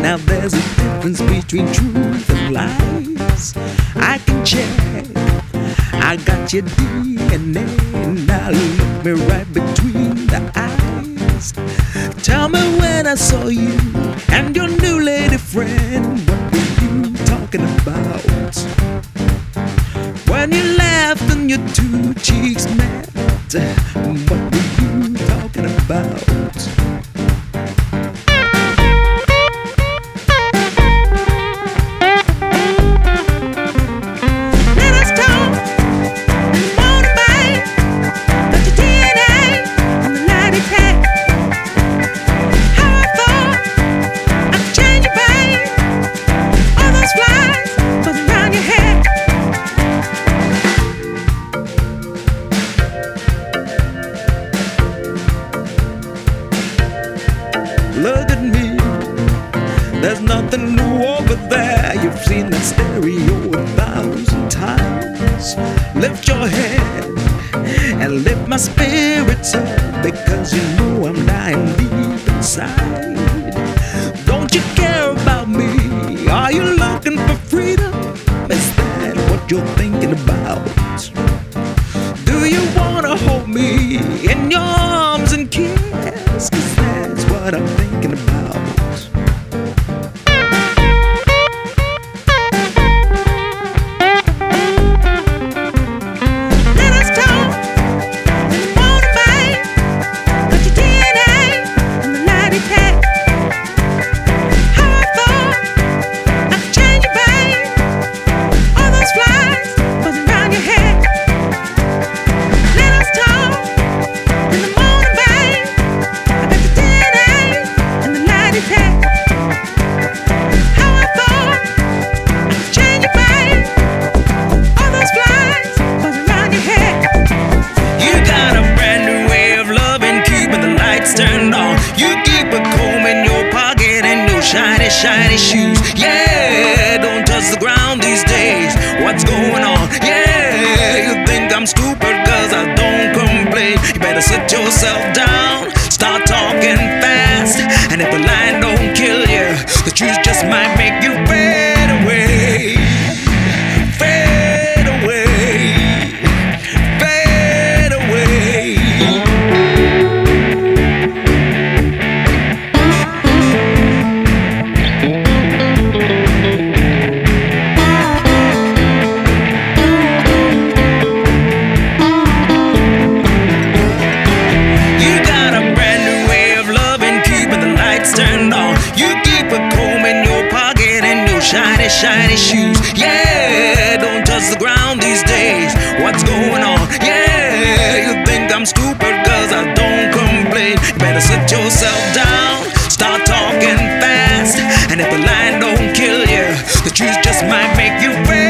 Now there's a difference between truth and lies. I can check, I got your DNA. Now look me right between the eyes. Tell me when I saw you and your new lady friend, what were you talking about? When you laughed and your two cheeks met, what were you talking about? Look at me, there's nothing new over there. You've seen that stereo 1,000 times. Lift your head and lift my spirits up, because you know I'm dying deep inside. Don't you care about me? Are you looking for freedom? Is that what you're thinking about? Do you wanna hold me in your arms and kiss? 'Cause that's what I'm thinking about. Let us talk in the morning, babe. Got your DNA and the night attack. How I thought I could change you, babe. All those flies buzzing around your head. Let us talk in the morning, babe. I got your DNA and the night attack. How I thought I could change you, babe. All those flies buzzing around your head. You got a brand new way of loving, keeping the lights turned on. You keep a comb in your pocket and your shiny, shiny shoes. Yeah, don't touch the ground these days. What's going on? Yeah, you think I'm stupid 'cause I don't complain. You better sit yourself down, start talking fast. And if the line don't kill you, the truth just might make you fade away. Fade away. Fade away. You got a brand new way of loving, keeping the lights turned on. You keep a comb in your pocket and your shiny, shiny shoes. Yeah, don't touch the ground these days. What's going on? Yeah, you think I'm stupid 'cause I don't complain. You better sit yourself down, start talking fast. And if the line don't kill you, the truth just might make you fail.